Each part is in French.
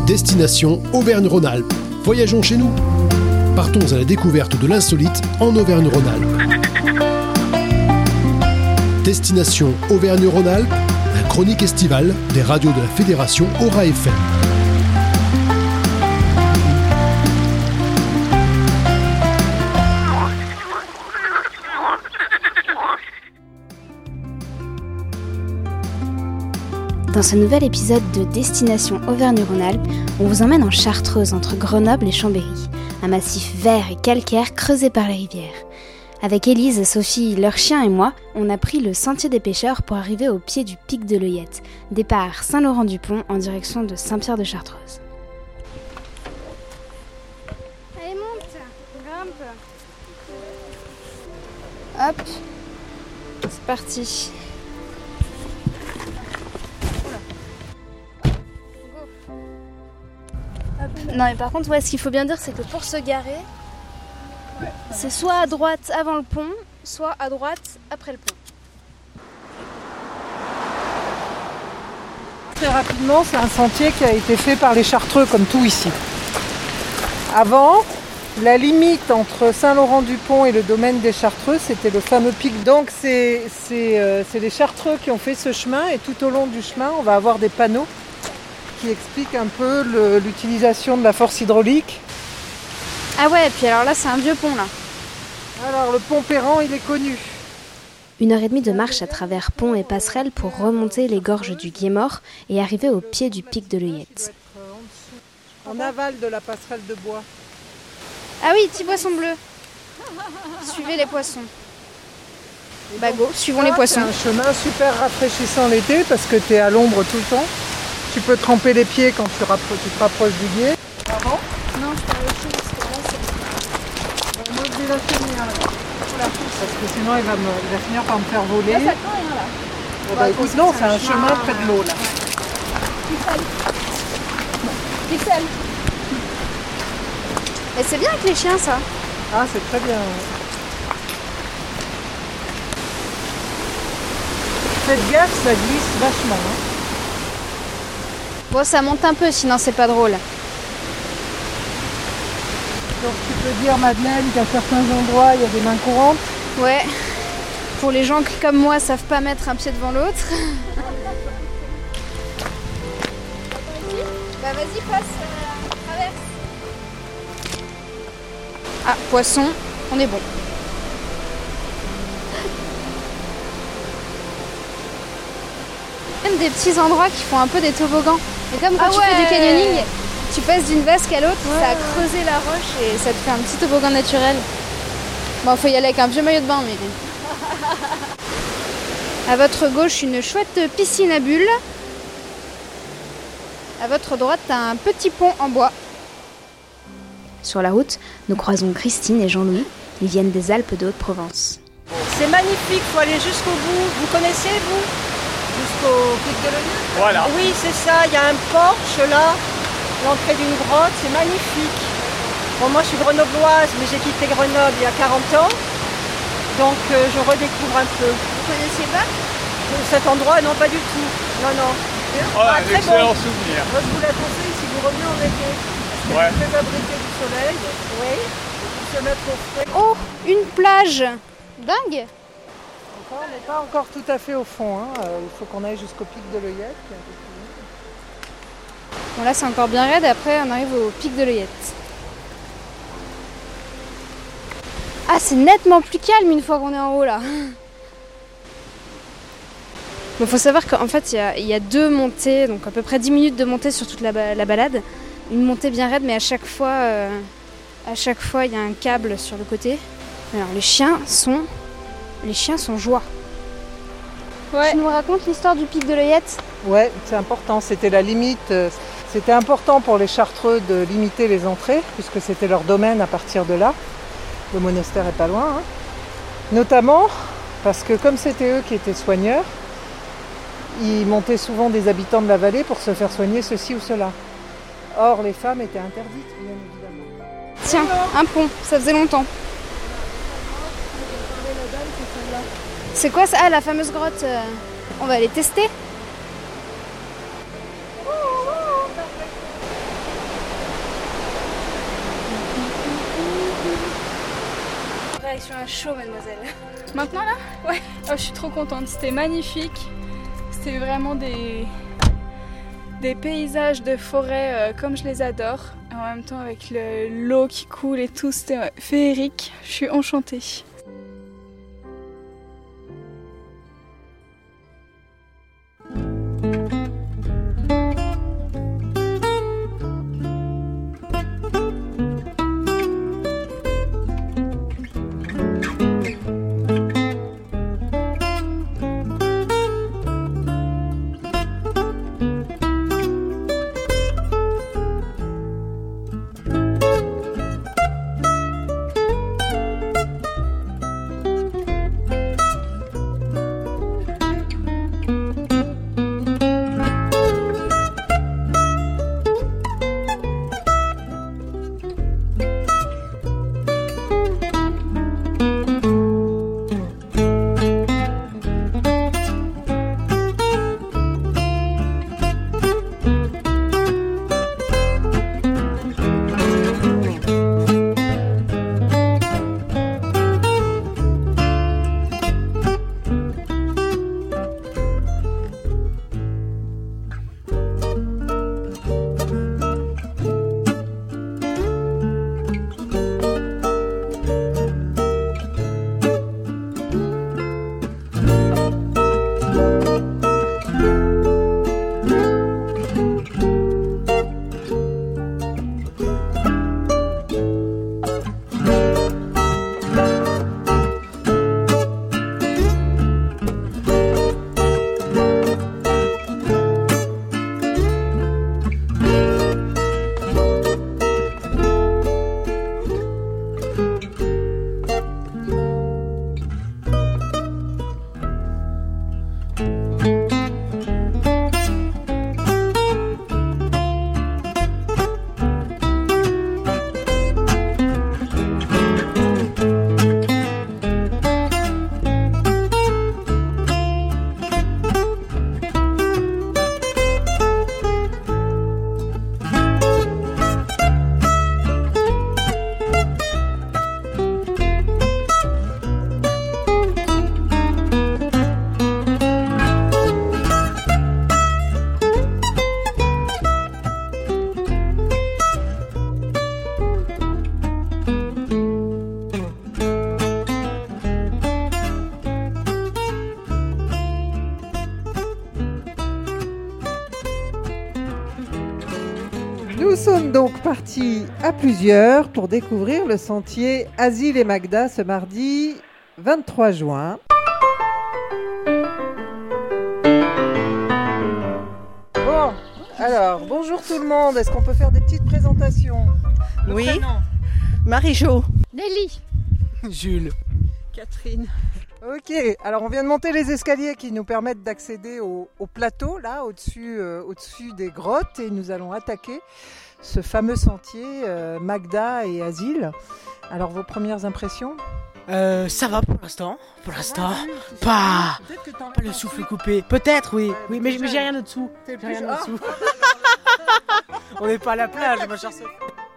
Destination Auvergne-Rhône-Alpes. Voyageons chez nous. Partons à la découverte de l'insolite en Auvergne-Rhône-Alpes. Destination Auvergne-Rhône-Alpes, la chronique estivale des radios de la Fédération Aura FM. Dans ce nouvel épisode de Destination Auvergne-Rhône-Alpes, on vous emmène en Chartreuse entre Grenoble et Chambéry, un massif vert et calcaire creusé par les rivières. Avec Élise, Sophie, leur chien et moi, on a pris le sentier des pêcheurs pour arriver au pied du pic de l'Oeillette, départ Saint-Laurent-du-Pont en direction de Saint-Pierre-de-Chartreuse. Allez, monte, grimpe. Hop, c'est parti. Non mais par contre, ce qu'il faut bien dire, c'est que pour se garer, c'est soit à droite avant le pont, soit à droite après le pont. Très rapidement, c'est un sentier qui a été fait par les Chartreux, comme tout ici. Avant, la limite entre Saint-Laurent-du-Pont et le domaine des Chartreux, c'était le fameux pic. Donc c'est les Chartreux qui ont fait ce chemin, et tout au long du chemin, on va avoir des panneaux qui explique un peu l'utilisation de la force hydraulique. Ah ouais, et puis alors là, c'est un vieux pont là. Alors le pont Perran, il est connu. 1h30 de marche à travers ponts et passerelles pour remonter les gorges du Guémort et arriver au pied du pic de l'Oeillette. En aval de la passerelle de bois. Ah oui, petit poisson bleu. Suivez les poissons. Bah go, suivons les poissons. C'est un chemin super rafraîchissant l'été parce que tu es à l'ombre tout le temps. Tu peux tremper les pieds quand tu te rapproches du gué. Pardon ? Non, je parle autre chose parce que là c'est... Moi je vais lâcher le mien là. Parce que sinon il va finir par me faire voler. Là ça tend rien là. Bon, bah, écoute, non, c'est un chemin près de l'eau là. Pixel. Et c'est bien avec les chiens ça. Ah c'est très bien. Faites gaffe, ça glisse vachement. Hein. Bon, ça monte un peu, sinon c'est pas drôle. Donc tu peux dire, Madeleine, qu'à certains endroits, il y a des mains courantes. Ouais. Pour les gens qui, comme moi, savent pas mettre un pied devant l'autre. Bah vas-y, passe, traverse. Ah, poisson, on est bon. Même des petits endroits qui font un peu des toboggans. Et comme quand tu fais du canyoning, tu passes d'une vasque à l'autre, ça a creusé la roche et ça te fait un petit toboggan naturel. Bon, faut y aller avec un vieux maillot de bain, mais... À votre gauche, une chouette piscine à bulles. À votre droite, t'as un petit pont en bois. Sur la route, nous croisons Christine et Jean-Louis. Ils viennent des Alpes de Haute-Provence. C'est magnifique, faut aller jusqu'au bout. Vous connaissez, vous ? Jusqu'au pic de l'Oeillette. Voilà. Oui, c'est ça. Il y a un porche là, l'entrée d'une grotte, c'est magnifique. Bon, moi je suis grenobloise, mais j'ai quitté Grenoble il y a 40 ans. Donc je redécouvre un peu. Vous connaissiez pas Cet endroit, non, pas du tout. Non, non. Oh, un très excellent bon. souvenir. Moi, je vous la conseille si vous revenez en été. Parce que Ouais. vous pouvez abriter du soleil, Oui. se mettre au frais. Oh, une plage. Dingue. On n'est pas encore tout à fait au fond. Hein. Il faut qu'on aille jusqu'au pic de l'Oeillette. qui est un peu plus loin. Bon là c'est encore bien raide et après on arrive au pic de l'Oeillette. Ah c'est nettement plus calme une fois qu'on est en haut là. Il faut savoir qu'en fait il y a deux montées, donc à peu près 10 minutes de montée sur toute la balade. Une montée bien raide mais à chaque fois il y a un câble sur le côté. Alors les chiens sont joie. Ouais. Tu nous racontes l'histoire du pic de l'Oeillette ? Ouais, c'est important. C'était la limite. C'était important pour les Chartreux de limiter les entrées, puisque c'était leur domaine à partir de là. Le monastère est pas loin. Hein. Notamment parce que comme c'était eux qui étaient soigneurs, ils montaient souvent des habitants de la vallée pour se faire soigner ceci ou cela. Or, les femmes étaient interdites, bien évidemment. Tiens, un pont, ça faisait longtemps. C'est quoi ça ? Ah, la fameuse grotte. On va aller tester. Direction à chaud, mademoiselle. Maintenant là? Ouais. Oh, je suis trop contente, c'était magnifique. C'était vraiment des paysages de forêt comme je les adore. En même temps avec l'eau qui coule et tout, c'était féerique. Je suis enchantée. Nous sommes donc partis à plusieurs pour découvrir le sentier Asile et Magda ce mardi 23 juin. Bon, alors, bonjour tout le monde. Est-ce qu'on peut faire des petites présentations? Oui. Marie-Jo. Nelly. Jules. Catherine. Ok, alors on vient de monter les escaliers qui nous permettent d'accéder au plateau, là, au-dessus des grottes, et nous allons attaquer ce fameux sentier Magda et Asile. Alors, vos premières impressions? Ça va pour l'instant. Pour l'instant, pas le souffle coupé. Peut-être, oui. Oui, mais j'ai rien de dessous. J'ai rien de dessous. On n'est pas à la plage, ma chère Sophie.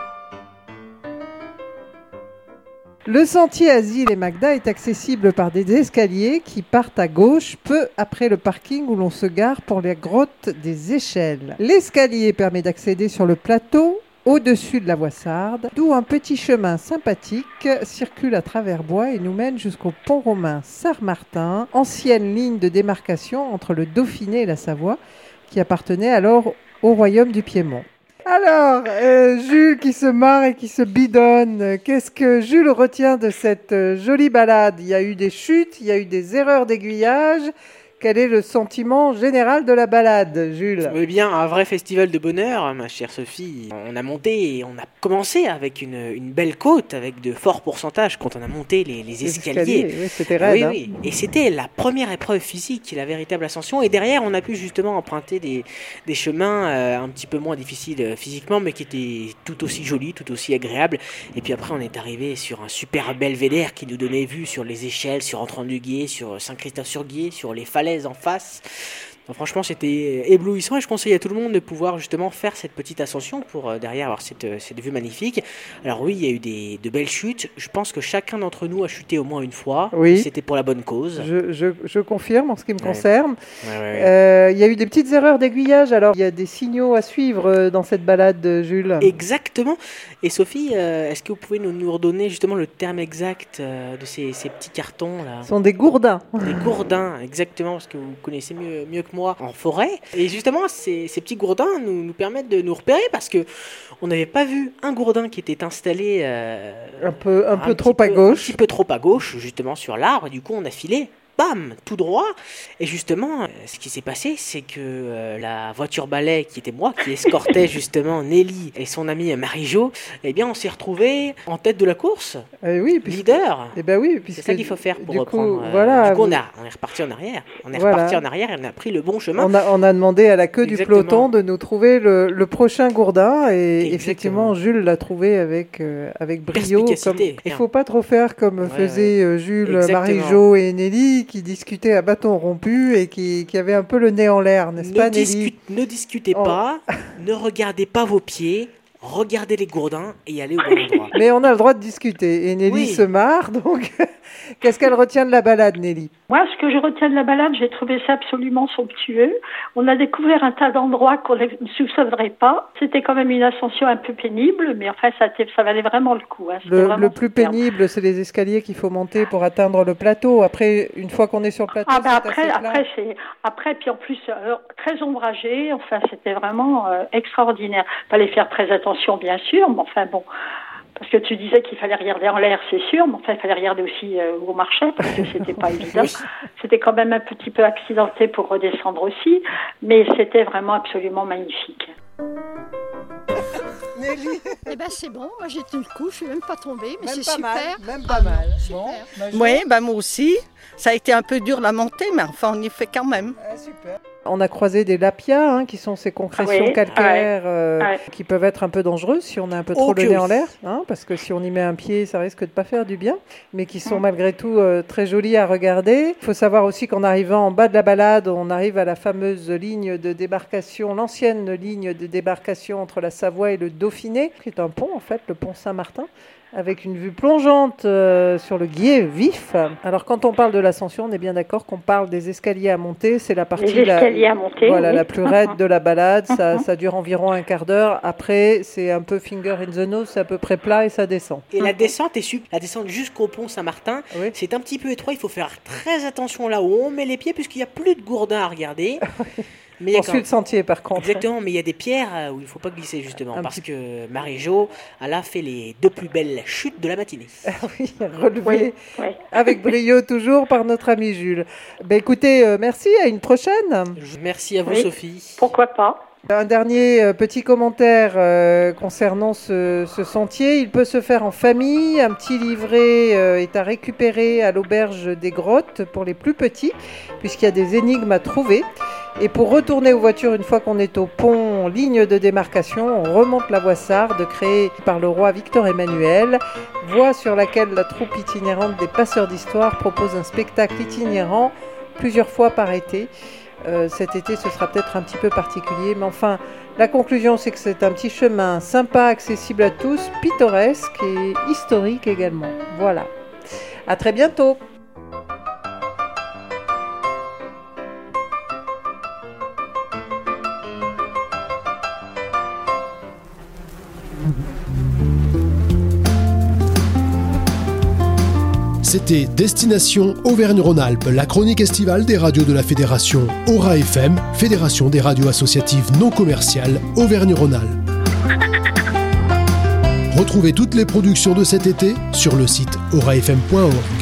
Le sentier Asile et Magda est accessible par des escaliers qui partent à gauche peu après le parking où l'on se gare pour la grotte des Échelles. L'escalier permet d'accéder sur le plateau au-dessus de la voie sarde, d'où un petit chemin sympathique circule à travers bois et nous mène jusqu'au pont romain Saint-Martin, ancienne ligne de démarcation entre le Dauphiné et la Savoie, qui appartenait alors au royaume du Piémont. Alors, Jules qui se marre et qui se bidonne, qu'est-ce que Jules retient de cette jolie balade? Il y a eu des chutes, il y a eu des erreurs d'aiguillage. Quel est le sentiment général de la balade, Jules? Eh bien, un vrai festival de bonheur, ma chère Sophie. On a monté et on a commencé avec une belle côte, avec de forts pourcentages quand on a monté les escaliers. Oui, c'était raide. Oui. Et c'était la première épreuve physique, la véritable ascension. Et derrière, on a pu justement emprunter des chemins un petit peu moins difficiles physiquement, mais qui étaient tout aussi jolis, tout aussi agréables. Et puis après, on est arrivé sur un super belvédère qui nous donnait vue sur les échelles, sur Antran-du-Guiers, sur Saint-Christophe-sur-Guiers, sur les falaises en face. Donc, franchement, c'était éblouissant et je conseille à tout le monde de pouvoir justement faire cette petite ascension pour derrière avoir cette vue magnifique. Alors oui, il y a eu de belles chutes. Je pense que chacun d'entre nous a chuté au moins une fois. Oui. C'était pour la bonne cause. Je confirme en ce qui me concerne. Ouais. Il y a eu des petites erreurs d'aiguillage. Alors, il y a des signaux à suivre dans cette balade, Jules. Exactement. Et Sophie, est-ce que vous pouvez nous redonner justement le terme exact de ces petits cartons là? Ce sont des gourdins. Des gourdins, exactement, parce que vous connaissez mieux que moi en forêt. Et justement, ces petits gourdins nous permettent de nous repérer parce que on n'avait pas vu un gourdin qui était installé un peu trop à gauche. Un petit peu trop à gauche, justement, sur l'arbre. Et du coup, on a filé. Bam, tout droit. Et justement, ce qui s'est passé, c'est que la voiture balai, qui était moi, qui escortait justement Nelly et son amie Marie-Jo, eh bien, on s'est retrouvés en tête de la course. Oui, leader. Eh ben oui, c'est ça qu'il faut faire pour reprendre. Voilà, du coup, on est reparti en arrière. Reparti en arrière et on a pris le bon chemin. On a demandé à la queue du peloton de nous trouver le prochain gourdin. Et effectivement, Jules l'a trouvé avec brio. Il ne faut pas trop faire comme faisaient Jules, Marie-Jo et Nelly, qui discutaient à bâton rompu et qui avaient un peu le nez en l'air, n'est-ce pas, Nelly? Ne discutez pas, ne regardez pas vos pieds, regardez les gourdins et allez au bon endroit. Mais on a le droit de discuter. Et Nelly se marre, donc qu'est-ce qu'elle retient de la balade, Nelly? Moi, ce que je retiens de la balade, j'ai trouvé ça absolument somptueux. On a découvert un tas d'endroits qu'on ne soupçonnerait pas. C'était quand même une ascension un peu pénible, mais enfin, ça valait vraiment le coup. Hein. Le plus pénible, c'est les escaliers qu'il faut monter pour atteindre le plateau. Après, une fois qu'on est sur le plateau, après, puis en plus, très ombragé. Enfin, c'était vraiment extraordinaire. Fallait faire très attention, bien sûr, mais enfin bon. Parce que tu disais qu'il fallait regarder en l'air, c'est sûr, mais enfin, il fallait regarder aussi où on marchait, parce que c'était pas évident. C'était quand même un petit peu accidenté pour redescendre aussi, mais c'était vraiment absolument magnifique. Nelly. Eh ben c'est bon, moi j'ai tenu le coup, je suis même pas tombée, mais c'est super. Même pas mal. Super. Bon, oui, moi aussi. Ça a été un peu dur la montée, mais enfin on y fait quand même. Super. On a croisé des lapias, qui sont ces concrétions calcaires qui peuvent être un peu dangereuses si on a un peu trop le nez en l'air, parce que si on y met un pied, ça risque de pas faire du bien, mais qui sont malgré tout très jolies à regarder. Il faut savoir aussi qu'en arrivant en bas de la balade, on arrive à la fameuse ligne de débarcation, l'ancienne ligne de débarcation entre la Savoie et le Dauphiné, qui est un pont en fait, le pont Saint-Martin, avec une vue plongeante sur le Guiers vif. Alors quand on parle de l'ascension, on est bien d'accord qu'on parle des escaliers à monter, c'est la partie la plus raide de la balade, ça dure environ un quart d'heure. Après, c'est un peu finger in the nose, c'est à peu près plat et ça descend. Et la descente la descente jusqu'au pont Saint-Martin, c'est un petit peu étroit, il faut faire très attention là où on met les pieds puisqu'il n'y a plus de gourdins à regarder. Mais ensuite, sentier par contre. Exactement, mais il y a des pierres où il ne faut pas glisser justement, parce que Marie-Jo, elle a fait les 2 plus belles chutes de la matinée. Oui, relevées avec brio toujours par notre ami Jules. Écoutez, merci, à une prochaine. Merci à vous, Sophie. Pourquoi pas. Un dernier petit commentaire concernant ce sentier. Il peut se faire en famille. Un petit livret est à récupérer à l'auberge des Grottes pour les plus petits, puisqu'il y a des énigmes à trouver. Et pour retourner aux voitures, une fois qu'on est au pont, ligne de démarcation, on remonte la voie Sarde, créée par le roi Victor Emmanuel, voie sur laquelle la troupe itinérante des Passeurs d'Histoire propose un spectacle itinérant plusieurs fois par été. Cet été, ce sera peut-être un petit peu particulier, mais enfin, la conclusion, c'est que c'est un petit chemin sympa, accessible à tous, pittoresque et historique également. Voilà. À très bientôt. C'était Destination Auvergne-Rhône-Alpes, la chronique estivale des radios de la Fédération Aura FM, Fédération des radios associatives non commerciales Auvergne-Rhône-Alpes. Retrouvez toutes les productions de cet été sur le site aurafm.org.